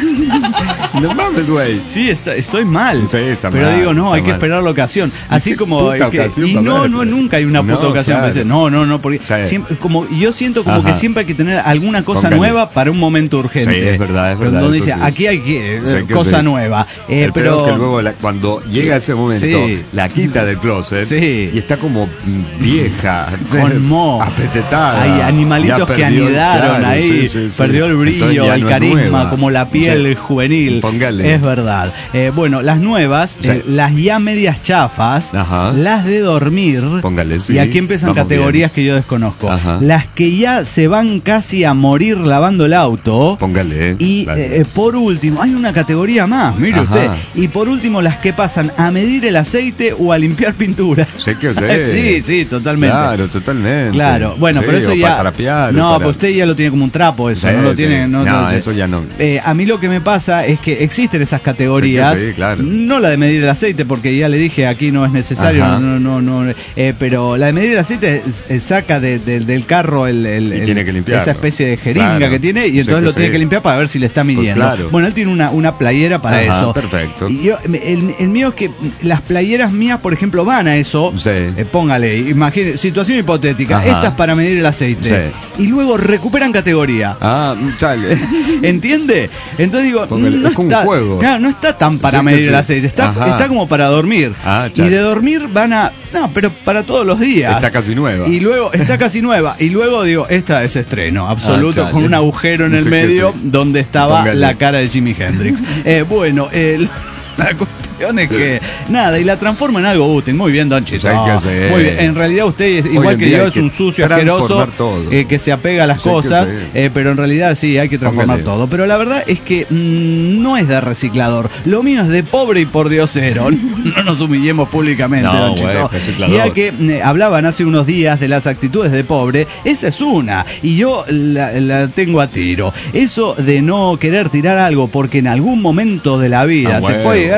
No mames, güey. Sí, está- estoy mal. Sí, está pero mal, digo, no, está hay que mal. esperar la ocasión. Así como. Puta hay que- ocasión, y va a no, ver. no, nunca hay una puta No, ocasión. claro. Dice, No, no, no, porque Sí. siempre, como yo siento como Ajá. que siempre hay que tener alguna cosa Póngale. nueva para un momento urgente. Sí, es verdad, es verdad, Donde eso dice, sí. aquí hay que, Sí, que cosa sí. nueva. Eh, El pero peor es que luego la- cuando llega ese momento Sí. la quita del closet Sí. y está como mm, vieja, con mo, apetetada. hay animalitos Ya que perdió el- anidaron claro, ahí, sí, sí, sí. perdió el Entonces brillo, ya el no es carisma, nueva. como la piel Sí. juvenil. Póngale. Es verdad. Eh, bueno, las nuevas, Sí. eh, las ya medias chafas, Ajá. las de dormir. Póngale, sí. Y aquí empiezan Vamos categorías bien. que yo desconozco. Ajá. Las que ya se van casi a morir lavando el auto. Póngale. Y Dale. eh, por último, hay una categoría más, mire Ajá. usted. Y por último, las que pasan a medir el aceite o a limpiar pintura. Sé que sé. sí, sí, totalmente. Claro, totalmente. Claro, bueno, Sí, pero eso o ya. para trapear, no, para- pues usted ya lo tiene como un trapo, eso, Sí, no lo sí. tiene. No, No, no- eso ya no. Eh, a mí lo que me pasa es que existen esas categorías. Sí, sí, claro. No la de medir el aceite, porque ya le dije aquí no es necesario. Ajá. No, no, no. eh, pero la de medir el aceite es- es- saca de- de- del carro el, el- Y el- tiene que limpiarlo. esa especie de jeringa Claro. que tiene y Sí, entonces que lo tiene sí. que limpiar para ver si le está midiendo. claro. Bueno, él tiene una, una playera para Ajá, eso. perfecto. Y yo, el, el mío es que las playeras mías, por ejemplo, van a eso. Sí. Eh, póngale, imagine, situación hipotética. Ajá. Esta es para medir el aceite. Sí. Y luego recuperan categoría. Ah, chale. ¿Entiende? Entonces digo, Póngale, no es como un está, juego. claro, no está tan para Sí que medir sí. el aceite, está, Ajá. está como para dormir. Ah, y chale. de dormir van a, no, pero para todos los días. Está casi nueva. Y luego está casi nueva. Y luego digo, esta es estreno absoluto, Ah, chale. con un agujero en el Sí que medio sí. donde estaba Póngale. la cara de Jimi Hendrix. Eh, bueno, el- la cuestión es que nada, y la transforma en algo útil. Muy bien, Don Chito. Sí, que sí. Muy bien. En realidad usted, es, igual en que día yo, hay es que un sucio asqueroso transformar todo. eh, que se apega a las Sí que cosas, sí. eh, pero en realidad sí, hay que transformar Póngale. todo. Pero la verdad es que mm, no es de reciclador. Lo mío es de pobre y por diosero. No nos humillemos públicamente, No, Don Chito. güey, reciclador. Y ya que eh, hablaban hace unos días de las actitudes de pobre, esa es una. Y yo la, la tengo a tiro. Eso de no querer tirar algo porque en algún momento de la vida Ah, te huevo. puede llegar a servir.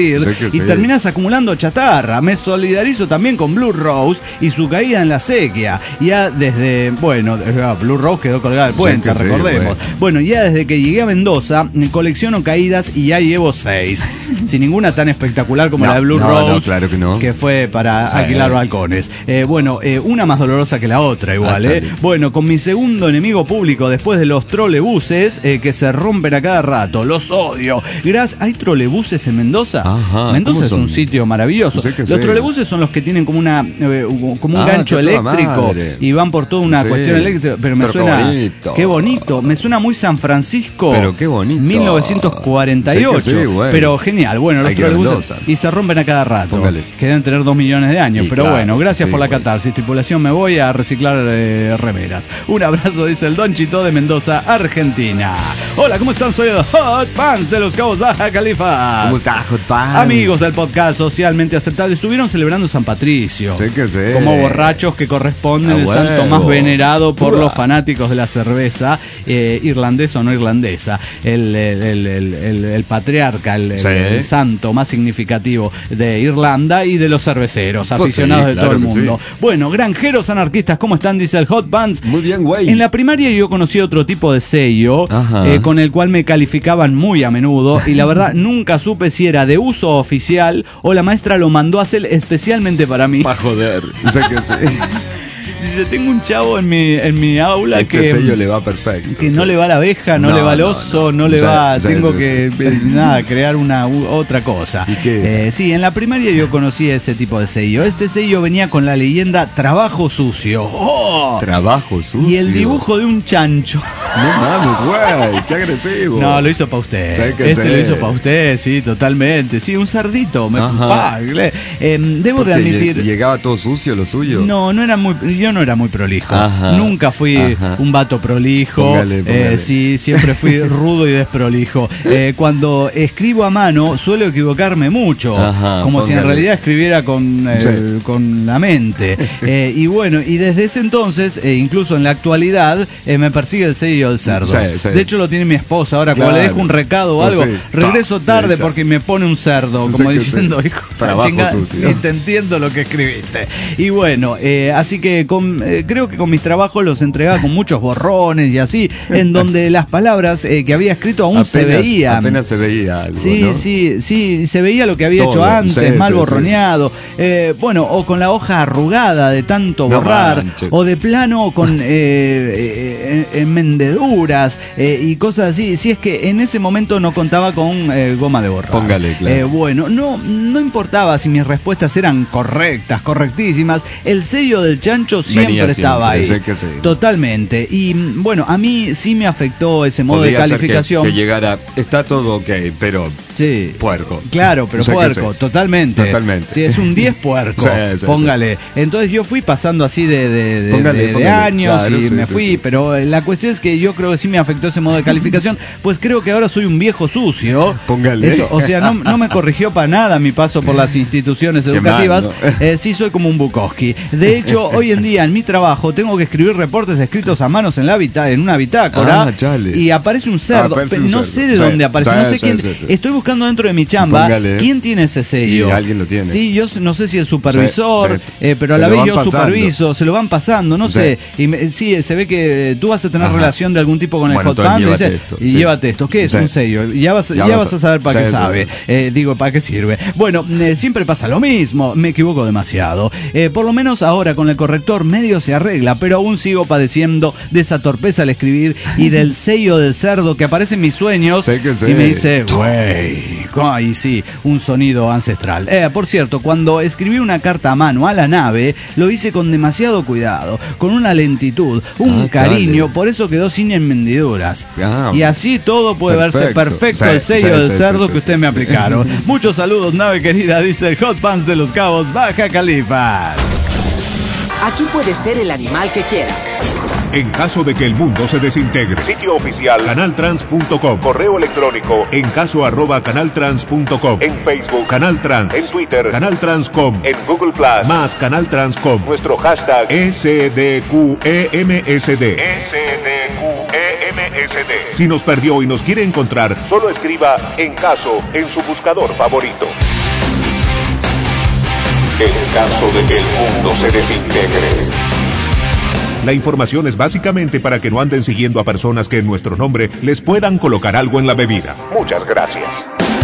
producir Sé que y sí. terminás acumulando chatarra. Me solidarizo también con Blue Rose y su caída en la sequía. Ya desde, bueno, Blue Rose quedó colgada del puente, Sé que sí, recordemos. bueno. Bueno, ya desde que llegué a Mendoza, colecciono caídas y ya llevo seis. Sin ninguna tan espectacular como No, la de Blue no, Rose, no, claro que no. que fue para Sí. alquilar balcones. Eh, bueno, eh, una más dolorosa que la otra igual, Ah, ¿eh? chale. Bueno, con mi segundo enemigo público después de los trolebuses eh, que se rompen a cada rato. Los odio. Gracias. ¿Hay trolebuses en Mendoza? Ajá, Mendoza ¿cómo es son? un sitio maravilloso. Sé que Los sí. trolebuses son los que tienen como una eh, como un Ah, gancho qué toda eléctrico madre. y van por toda una Sí. cuestión eléctrica. Pero me Pero qué suena. bonito. Qué bonito. Me suena muy San Francisco. Pero qué bonito. mil novecientos cuarenta y ocho. Sé que sí, bueno. Pero genial. Bueno, los Hay que ir a trolebuses. Mendoza. Y se rompen a cada rato. Póngale. Que deben tener dos millones de años. Y pero claro, bueno, gracias sí, por la bueno. catarsis. Tripulación, me voy a reciclar eh, remeras. Un abrazo, dice el Don Chito de Mendoza, Argentina. Hola, ¿cómo están? Soy el Hot Pants de los Cabos Baja Califa. ¿Cómo está, Hot Pants? Amigos del podcast Socialmente Aceptable, estuvieron celebrando San Patricio. Sé que sí. Como borrachos que corresponden A el huevo. santo más venerado por Uah. los fanáticos de la cerveza, eh, irlandesa o no irlandesa. El, el, el, el, el- el patriarca, el, el- Sí. el santo más significativo de Irlanda y de los cerveceros, Pues aficionados sí, de claro todo el que mundo. sí. Bueno, granjeros anarquistas, ¿cómo están? Dice el Hot Pants. Muy bien, güey. En la primaria yo conocí otro tipo de sello Ajá. eh, con el cual me calificaban muy a menudo y la verdad nunca supe si era de uso oficial o la maestra lo mandó a hacer especialmente para mí. Pa' joder. Sé que sí. Dice, tengo un chavo en mi, en mi aula Este que, sello le va perfecto. que sí. no le va la abeja, no, No, le va el no, oso, no, no. le Sí, va, sí, tengo sí, que sí. eh, nada, crear una u- otra cosa. ¿Y qué? Eh, sí, en la primaria yo conocí ese tipo de sello. Este sello venía con la leyenda Trabajo Sucio. ¡Oh! Trabajo sucio. Y el dibujo de un chancho. No mames, güey. Qué agresivo. No, lo hizo para usted. Sé que Este sé. lo hizo para usted, sí, totalmente. Sí, un cerdito. Me, Ajá. pa, le- eh, debo de Porque lle- admitir. llegaba todo sucio lo suyo. No, no era muy, yo no era muy prolijo. Ajá. Nunca fui Ajá. un vato prolijo. Póngale, póngale. Eh, sí, siempre fui rudo y desprolijo. Eh, cuando escribo a mano suelo equivocarme mucho, Ajá, como si en póngale. realidad escribiera con, eh, Sí. con la mente. Eh, y bueno, y desde ese entonces, eh, incluso en la actualidad, eh, me persigue el sello del cerdo. Sí, sí. De hecho lo tiene mi esposa. Ahora, cuando Claro. le dejo un recado o Pues algo, sí. regreso Ta, tarde derecha. porque me pone un cerdo, Sé como que diciendo, sí. hijo de la Trabajo chingada, sucio. ni te entiendo lo que escribiste. Y bueno, eh, así que con, eh, creo que con mis trabajos los entregaba con muchos borrones y así, en donde las palabras eh, que había escrito aún se Apenas- veían. Apenas se veía algo, Sí, ¿no? sí, sí, se veía lo que había Todo, hecho antes, sí, mal sí, borroneado, eh, bueno, o con la hoja arrugada de tanto No borrar, manches. o de plano con eh, eh, eh, enmendeduras eh, y cosas así. Si es que en ese momento no contaba con eh, goma de borrar. Póngale, claro. Eh, bueno, no, no importaba si mis respuestas eran correctas, correctísimas, el sello del chancho siempre Venía estaba siempre, ahí. sé que sí. Totalmente. Y mm, bueno, a mí sí me afectó ese modo Podría de ser que- calificación. Que, llegara, está todo ok, pero Sí. puerco. Claro, pero Sé que puerco, sí. totalmente. Totalmente. Sí, es un diez puerco. Sí, sí, póngale. Entonces yo fui pasando así de, de, de- Póngale, de- de póngale. años Claro, y sí, me sí, fui, sí. pero eh, la cuestión es que yo creo que sí me afectó ese modo de calificación, pues creo que ahora soy un viejo sucio. Póngale. Eso, o sea, no, no me corrigió para nada mi paso por las instituciones Qué educativas. mal, ¿no? Eh, sí soy como un Bukowski. De hecho, hoy en día en mi trabajo tengo que escribir reportes escritos a manos en la bita- en una bitácora Ah, chale. y aparece un cerdo. Aparece Pe- un no cerdo. sé de Sí, dónde aparece, sí, no sé sí, quién. sí, sí. Estoy buscando dentro de mi chamba Póngale. quién tiene ese sello. Y alguien lo tiene. Sí, yo no sé si el supervisor, Sí, sí. eh, pero a Se la lo vez van yo pasando. superviso, se lo van pasando, no Sí. sé. Y me- sí, se ve que tú vas a tener Ajá. relación de algún tipo con el Bueno, hot entonces band y, llévate dice, esto, y sí. llévate esto. ¿Qué es Sí. un sello? Ya vas, ya Ya vas vas a a- saber para sí, qué sí, sabe. sí. Eh, digo, ¿para qué sirve? Bueno, eh, siempre pasa lo mismo. Me equivoco demasiado. Eh, por lo menos ahora con el corrector medio se arregla, pero aún sigo padeciendo de esa torpeza al escribir y del sello del cerdo que aparece en mis sueños Sé que sé. y me dice, güey, ay sí, un sonido ancestral. Eh, por cierto, cuando escribí una carta a mano a la nave, lo hice con demasiado cuidado, con una lentitud, un Ah, cariño, chale. por eso quedó sin enmendiduras. Ah, y así todo puede verse perfecto. perfecto Sí, el sello sí, del sí, cerdo sí, que sí. usted me aplicaron. Muchos saludos, nave querida, dice el Hot Pants de los Cabos, Baja Califa. Aquí puedes ser el animal que quieras. En caso de que el mundo se desintegre. Sitio oficial canaltrans punto com. Correo electrónico en caso arroba canaltrans punto com. En Facebook Canal Trans. En Twitter Canal Trans punto com. En Google Plus más Canal Trans punto com. Nuestro hashtag S D Q E M S D. S D Q E M S D. Si nos perdió y nos quiere encontrar, solo escriba en caso en su buscador favorito. en caso de que el mundo se desintegre. La información es básicamente para que no anden siguiendo a personas que en nuestro nombre les puedan colocar algo en la bebida. Muchas gracias.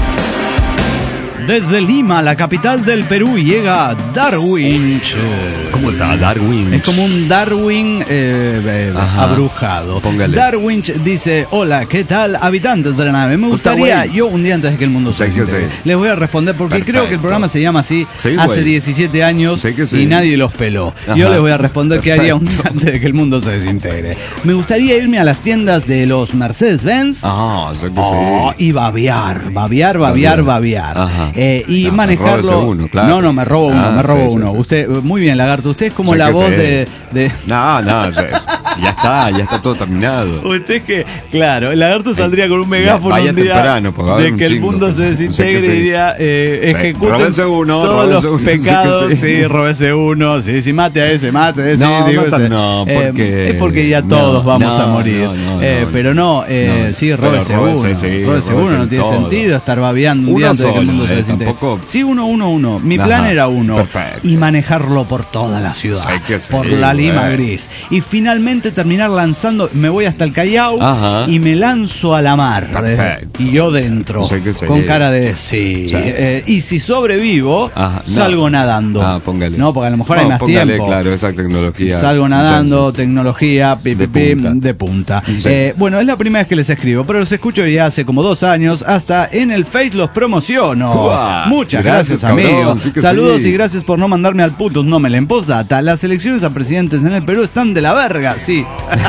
Desde Lima, la capital del Perú, llega Darwin. ¿Cómo está Darwin? Es como un Darwin eh, eh, abrujado. Póngale. Darwin dice: hola, ¿qué tal, habitantes de la nave? Me gustaría, yo un día antes de que el mundo se desintegre, les voy a responder porque Perfecto. creo que el programa se llama así sí, hace diecisiete años sí. y nadie los peló. Ajá. Yo les voy a responder Perfecto. qué haría un día antes de que el mundo se desintegre. Me gustaría irme a las tiendas de los Mercedes-Benz ah, sé que oh, sí. y babear, babear, babear, babear. Ajá. Eh, y no, manejarlo. Uno, claro. No, no, me robo uno, ah, me robo sí, uno. Sí, sí. Usted, muy bien, Lagarto. Usted es como sé la voz sé. de, de. No, no, ya, ya está, ya está todo terminado. Usted es que, claro, el Lagarto saldría con un megáfono Vaya un día temprano, de que el mundo se desintegre y diría, eh, sí. ejecuten uno, todos los uno, pecados. Sí, sí. sí, róbese uno, sí, sí, mate a ese, mate a ese. No, digo, no, ese. no, porque... Eh, es porque ya todos no, vamos no, a morir. No, no, eh, no, pero no, eh, no, sí, róbese uno. Sí, róbese uno, no tiene todo. sentido estar babeando un uno día antes solo, de que el mundo eh, se desintegre. Tampoco... Sí, uno, uno, uno. Mi Ajá, plan era uno. Perfecto. Y manejarlo por toda la ciudad. Sí, por sí, la Lima eh. gris. Y finalmente terminar lanzando, me voy hasta el Callao Ajá. y me lanzo a la mar. Perfecto. Y yo dentro. Sí, sí. Con cara de sí. sí. Eh, y si sobrevivo, Ajá, no. salgo nadando. Ah, póngale. No, porque a lo mejor no, hay más póngale, tiempo. Claro, esa tecnología. Salgo nadando, sí, sí. tecnología, pi, de, pi, punta. de punta. Sí. Eh, bueno, es la primera vez que les escribo, pero los escucho ya hace como dos años. Hasta en el Face los promociono. Uah, Muchas gracias, gracias amigo. sí Saludos sí. y gracias por no mandarme al puto. No me leen postdata. Las elecciones a presidentes en el Perú están de la verga, sí.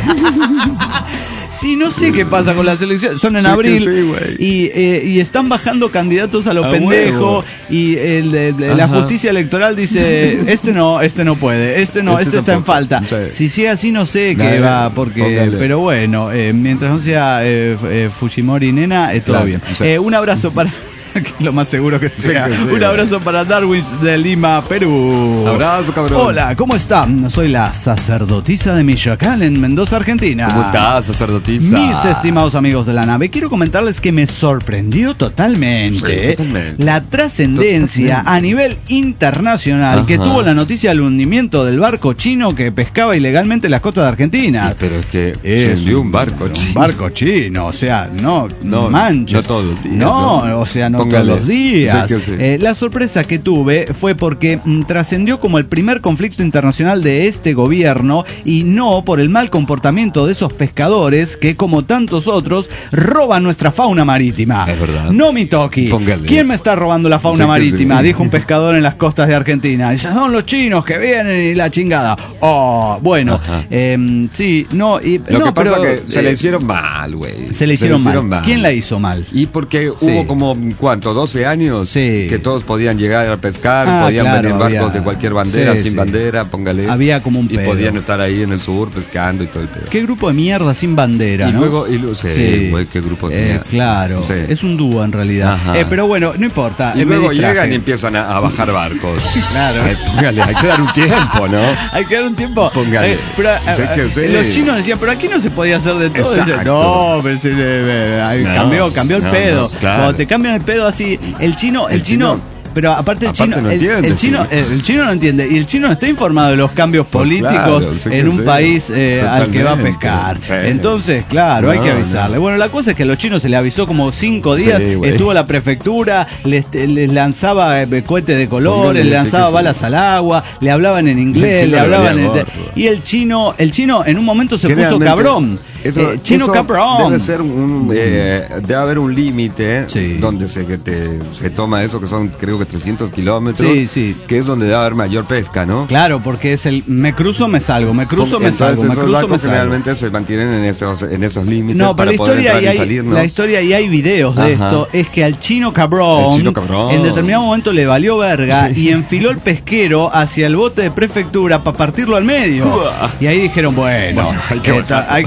Sí, no sé qué pasa con las elecciones. Son en sí, abril sí, y, eh, y están bajando candidatos a los a pendejos. Y el, el, la justicia electoral dice: este no, este no puede, este no, este, este está en falta. Sí. Si sigue así, no sé qué Dale, va, porque. Póngale. Pero bueno, eh, mientras no sea eh, eh, Fujimori nena, es todo claro, bien. Sí. Eh, un abrazo para. Lo más seguro que sea. Sí, que sí, un abrazo para Darwin de Lima, Perú. Abrazo, cabrón. Hola, ¿cómo están? Soy la sacerdotisa de Michoacán en Mendoza, Argentina. ¿Cómo estás, sacerdotisa? Mis estimados amigos de la nave, quiero comentarles que me sorprendió totalmente, sí, totalmente. la trascendencia a nivel internacional Ajá. que tuvo la noticia del hundimiento del barco chino que pescaba ilegalmente en las costas de Argentina. Sí, pero es que es se hundió un barco chino. Un barco chino, o sea, no, no manches. No todos los días. No, no. o sea, no Póngale. todos los días. Sí, sí. Eh, la sorpresa que tuve fue porque mm, trascendió como el primer conflicto internacional de este gobierno y no por el mal comportamiento de esos pescadores que, como tantos otros, roban nuestra fauna marítima. Es verdad. No mi toki. Póngale. ¿Quién me está robando la fauna sí, marítima? Sí. Dijo un pescador en las costas de Argentina. Dice, son los chinos que vienen y la chingada. Oh, bueno. Eh, sí, no. Y, Lo no, que pasa pero, es que se eh, le hicieron mal, güey. Se le hicieron, se le hicieron mal. mal. ¿Quién la hizo mal? Y porque sí. hubo como, ¿cuánto? doce años sí. que todos podían llegar a pescar, ah, podían claro, venir barcos había... de cualquier bandera, sí, sin sí. bandera, póngale. Había como un pedo. Y podían estar ahí en el sur pescando y todo el pedo. Qué grupo de mierda sin bandera, y ¿no? Luego, y luego, sí, sí. Güey, qué grupo de eh, Claro, sí. es un dúo en realidad. Eh, pero bueno, no importa. Y luego llegan y empiezan a, a bajar barcos. Claro. Ay, póngale, hay que dar un tiempo, ¿no? Hay que dar un tiempo. Póngale. Eh, pero, sí que sí. Los chinos decían, pero aquí no se podía hacer de todo. Dicen, no, pero se, eh, no, cambió, cambió el no, pedo. No, claro. Cuando te cambian el pedo así, el chino, el, el chino, chino pero aparte el aparte chino, no el, entiende, el chino, sí. el, el chino no entiende y el chino no está informado de los cambios pues políticos claro, sí en un sí. país eh, al que va a pescar. Sí. Entonces, claro, no, hay que avisarle. No. Bueno, la cosa es que a los chinos se le avisó como cinco días. Sí, estuvo la prefectura, les, les lanzaba eh, cohetes de colores, les lanzaba sí balas sí. al agua, le hablaban en inglés, le hablaban en y el chino, el chino en un momento se puso cabrón. Eso, eh, chino eso cabrón. Debe ser un, eh, debe haber un límite sí. donde se, que te, se toma eso que son creo que trescientos kilómetros, sí, sí. que es donde debe haber mayor pesca, ¿no? Claro, porque es el me cruzo me salgo, me cruzo me salgo, me cruzo me salgo. Generalmente se mantienen en esos en esos límites no, para la poder historia entrar y hay, y salir, ¿no? La historia y hay videos de Ajá. esto es que al chino cabrón, el chino cabrón en determinado momento le valió verga sí. y enfiló el pesquero hacia el bote de prefectura para partirlo al medio. Uah. Y ahí dijeron, bueno, bueno hay, que esto, hay que vacar,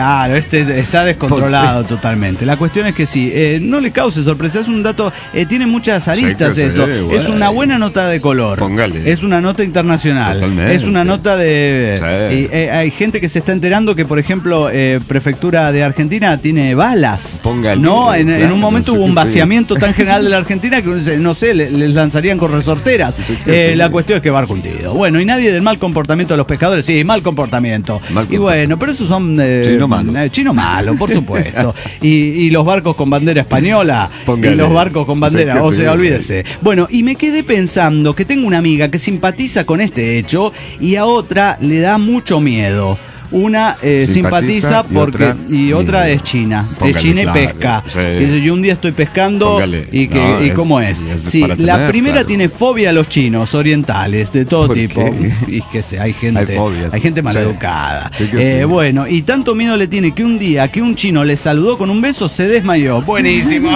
Claro, este está descontrolado totalmente. La cuestión es que sí, eh, no le cause sorpresa, es un dato, eh, tiene muchas aristas sí, esto. Sí, es una buena nota de color. Póngale. Es una nota internacional. Totalmente. Es una nota de... Sí. Eh, eh, hay gente que se está enterando que, por ejemplo, eh, Prefectura de Argentina tiene balas. Póngale. No, en, claro, en un momento no sé hubo un vaciamiento sí. tan general de la Argentina que, no sé, les le lanzarían con resorteras. Sí, eh, sí. La cuestión es que barco hundido. Bueno, y nadie del mal comportamiento de los pescadores. Sí, mal comportamiento. Mal y bueno, pero esos son... Eh, chino malo. Eh, chino malo, por supuesto. y, y los barcos con bandera española. Póngale. Y los barcos con bandera, Sí, o sea, sí, olvídese. Bueno, y me quedé pensando que tengo una amiga que simpatiza con este hecho y a otra le da mucho miedo. Una eh, simpatiza, simpatiza y porque otra, y otra miedo. es china, Póngale, es china y claro, pesca. sí. Y dice, yo un día estoy pescando. Póngale. y que No, y es- cómo es. es Sí, para la tener, primera claro. tiene fobia a los chinos orientales de todo ¿Por tipo. qué? Y que sé, hay gente, Hay fobias. hay gente Sí. maleducada. Sí que Eh, sí. Bueno, y tanto miedo le tiene que un día que un chino le saludó con un beso se desmayó. Buenísimo.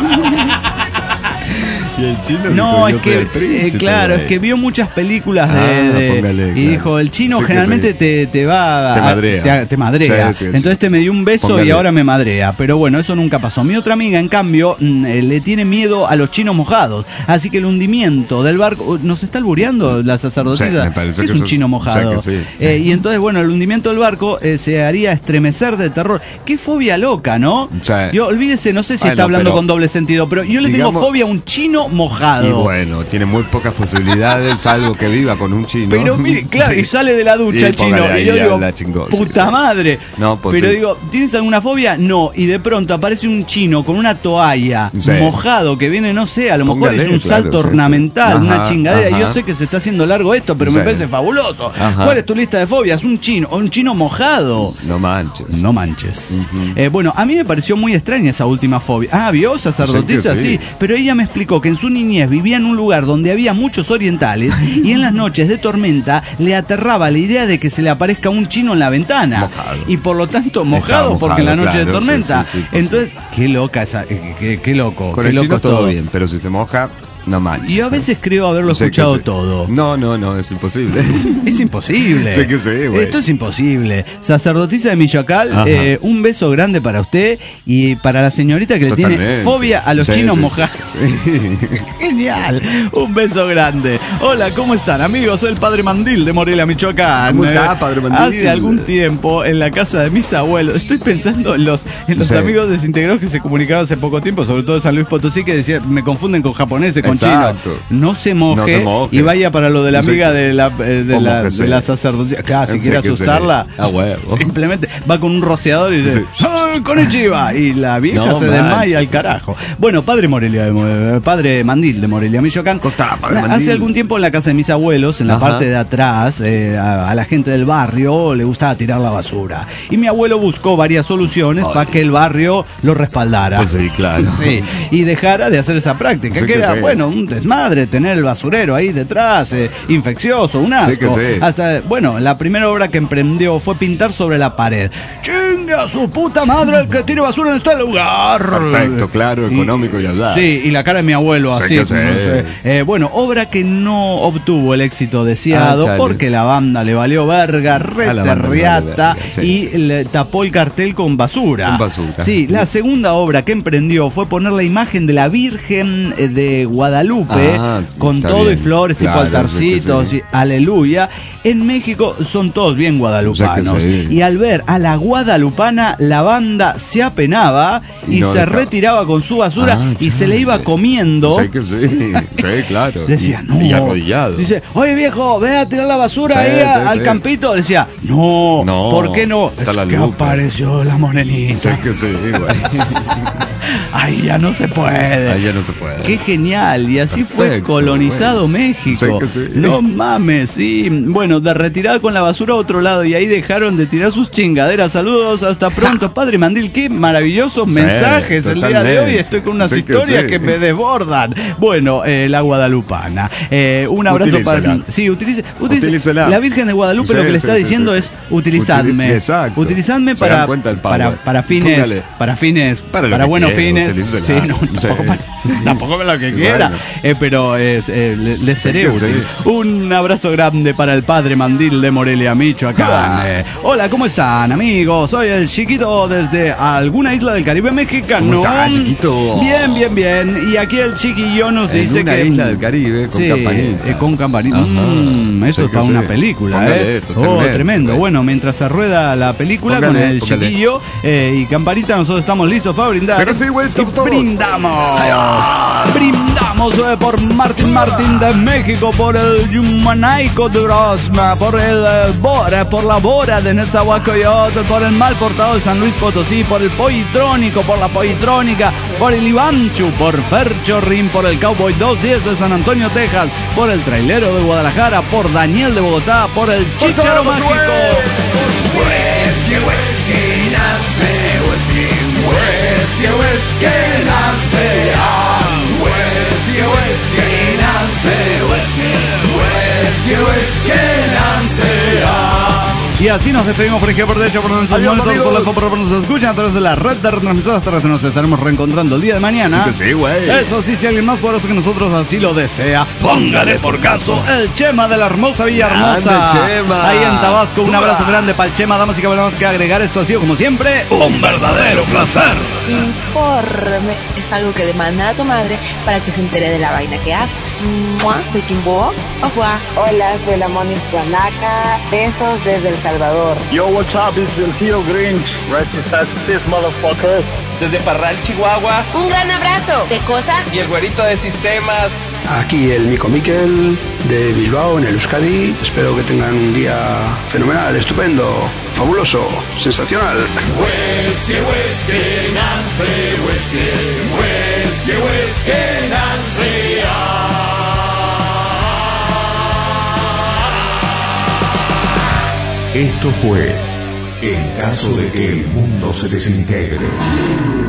Y el chino No, dijo, es "Yo soy que, el príncipe, eh, claro, güey". es que vio muchas películas de... Ah, de- póngale, y claro. dijo, el chino Sí que generalmente sí. te, te va... Te a- madrea. Te, te madrea. Sí, sí, sí. Entonces te me dio un beso Póngale. y ahora me madrea. Pero bueno, eso nunca pasó. Mi otra amiga, en cambio, mm, eh, le tiene miedo a los chinos mojados. Así que el hundimiento del barco... ¿Nos está albureando la Sí, sacerdotisa? me parece ¿Qué es que un eso- chino o mojado? sea que sí. Eh, y entonces, bueno, el hundimiento del barco eh, se haría estremecer de terror. Qué fobia loca, ¿no? Sí. Yo, olvídese, no sé si Ay, está no, hablando pero- con doble sentido, pero yo le tengo digamos- fobia a un chino mojado. Y bueno, tiene muy pocas posibilidades, salvo que viva con un chino. Pero mire, claro, y sale de la ducha Y el chino. póngale Y yo ahí a digo, la chingó, sí, puta sí. madre. No, pues Pero sí. digo, ¿tienes alguna fobia? No. Y de pronto aparece un chino con una toalla Sí. mojado que viene, no sé, a lo mejor Póngale, es un claro, salto sí, sí. ornamental, una Ajá, chingadera. ajá. Yo sé que se está haciendo largo esto, pero me Sí. parece fabuloso. Ajá. ¿Cuál es tu lista de fobias? Un chino, un chino mojado. No manches. No manches. Eh, bueno, a mí me pareció muy extraña esa última fobia. Ah, ¿vio? Sacerdotisa, Sí que sí. sí. Pero ella me explicó que en su niñez vivía en un lugar donde había muchos orientales y en las noches de tormenta le aterraba la idea de que se le aparezca un chino en la ventana. Mojado. Y por lo tanto, mojado, mojado, porque en la noche claro, de tormenta. sí, sí, sí, pues Entonces, qué loca esa. eh, Qué, qué loco. Con qué el loco chino es todo bien, pero si se moja, no manches. Yo a veces creo haberlo Sé que escuchado sí. todo. No, no, no, es imposible. Es imposible. Sé que sí, güey. Esto es imposible. Sacerdotisa de Michoacán, Ajá. eh, un beso grande para usted y para la señorita que le tiene Totalmente. fobia a los Sí, chinos sí, mojados. sí. Genial. Un beso grande. Hola, ¿cómo están, amigos? Soy el padre Mandil de Morelia, Michoacán. ¿Cómo está, Eh, padre Mandil? Hace algún tiempo, en la casa de mis abuelos, estoy pensando en los, en los Sí. amigos desintegrados que se comunicaron hace poco tiempo, sobre todo de San Luis Potosí, que decían, me confunden con japoneses, con Exacto. chinos. No se moje, No se moje. y vaya para lo de la No sé- amiga de la, eh, de la, Mójese. de la sacerdotisa. Claro, si Sé quiere que se- asustarla, Ah, huevo. simplemente va con un rociador y dice, Sí. ¡ay, con el chiva! Y la vieja No se manches. desmaya al carajo. Bueno, padre Morelia, de Mo- eh, padre Mandil de Morelia, Michoacán. ¿Cómo está, padre Hace Mandil? algún tiempo en la casa de mis abuelos, en la Ajá. parte de atrás, eh, a, a la gente del barrio le gustaba tirar la basura. Y mi abuelo buscó varias soluciones para que el barrio lo respaldara. Pues sí, claro. Sí, y dejara de hacer esa práctica, Sí que que era, sí. bueno, un desmadre tener el basurero ahí detrás, eh, infeccioso, un asco. Sí que sí. Hasta, bueno, la primera obra que emprendió fue pintar sobre la pared. ¡Chinga su puta madre el que tire basura en este lugar! Perfecto, claro, económico y audaz. Sí, y la cara de mi abuelo Sí así. que sí. no sé. Eh, bueno, obra que no obtuvo el éxito deseado Ah, chale. porque la banda le valió verga, A la banda le vale reterriata, verga, sí, y sí. le tapó el cartel con basura. Con basura. Sí, la segunda obra que emprendió fue poner la imagen de la Virgen eh, de Guadalupe Ah, con está todo bien. y flores tipo Claro, altarcitos, sí que y aleluya. En México son todos bien guadalupanos. Sí que sí. Y al ver a la guadalupana, la banda se apenaba y, Y no se dejaba. retiraba con su basura Ah, y se le iba chale. comiendo. Sé que sí, sí, claro. Decía, Y- no. Y arrodillado. Dice, oye viejo, ve a tirar la basura Sí, ahí a- sí, al sí. campito. Decía, no, No, ¿por qué no? está Es la que lupa. apareció la morenita. Sé que sí, güey. Ay, ya no se puede. Ahí ya no se puede. Qué genial, y así fue Perfecto, colonizado bueno. México. Sé que sí. No mames, sí. Bueno, de retirada con la basura a otro lado, y ahí dejaron de tirar sus chingaderas. Saludos, hasta pronto, padre Mandil. Qué maravillosos Sí, mensajes el día de totalmente. hoy. Estoy con unas Sí que historias sí. que me desbordan. Bueno, eh, la guadalupana. Eh, un abrazo Utilícela. para. Sí, utilice, utilice- Utilícela. La Virgen de Guadalupe Sí, lo que le sí, está sí, diciendo sí. es utilizadme. Utili- exacto. Utilizadme Se para, dan cuenta del power. para, para fines. Póngale. Para fines. Para Para, lo que buenos quiera, fines. utilícela. Sí, no, Sí. tampoco, para- tampoco para lo que Y quiera. Bueno. Eh, pero es, eh, le, le seré útil. Un abrazo grande para el padre Mandil de Morelia, Michoacán. Ah. Eh, hola, ¿cómo están, amigos? Soy el chiquito desde alguna isla del Caribe mexicano. ¿Cómo está, chiquito? Bien, bien, bien. Y aquí el chiquillo nos en dice una que... isla del Caribe con sí, campanita. Eh, con campanita. Mm, eso es para una película, póngale, ¿eh? Oh, tremendo. Güey. Bueno, mientras se rueda la película póngale, con el póngale. chiquillo eh, y campanita, nosotros estamos listos para brindar. Sí, sí, güey, y brindamos. Brindamos eh, por Martín Martín de México, por el Yumanaico de Rosma, por el eh, Bora, por la Bora de Netzahualcoyotl, por el Mal Portado de San Luis Potosí, por el Poitrónico, por la Poitrónica, por el Ivanchu, por Fercho Rin, por el Cowboy dos diez de San Antonio, Texas, por el Trailero de Guadalajara, por Daniel de Bogotá, por el Chícharo Mágico. Whisky, whisky, nace, whisky, whisky, whisky, nace, ah, whisky, whisky, nace, whisky, whisky, whisky, nace, ah. Y así nos despedimos por ejemplo, por de hecho, por nuestros monitores, por la por, por nos escuchan a través de la red de retransmisoras. Hasta que nos estaremos reencontrando el día de mañana. Sí que sí, güey. Eso sí, si alguien más poderoso que nosotros así lo desea, póngale por caso el Chema de la hermosa Villa Hermosa. Chema. Ahí en Tabasco, un abrazo grande para el Chema. Damas y caballeros, que agregar, esto ha sido como siempre un verdadero placer. Informe es algo que demanda a tu madre para que se entere de la vaina que haces. Soy Kimbo. Hola, soy la Moni Guanaca. Besos desde El Salvador. Yo, what's up? It's el tío Grinch. Resist this motherfucker. Desde Parral, Chihuahua. Un gran abrazo. ¿De cosa? Y el güerito de sistemas. Aquí el Mico Miquel de Bilbao, en el Euskadi. Espero que tengan un día fenomenal, estupendo, fabuloso, sensacional. Whisky, whisky, Nancy, whisky, whisky, whisky, Nancy, ah. Esto fue En caso de que el mundo se desintegre.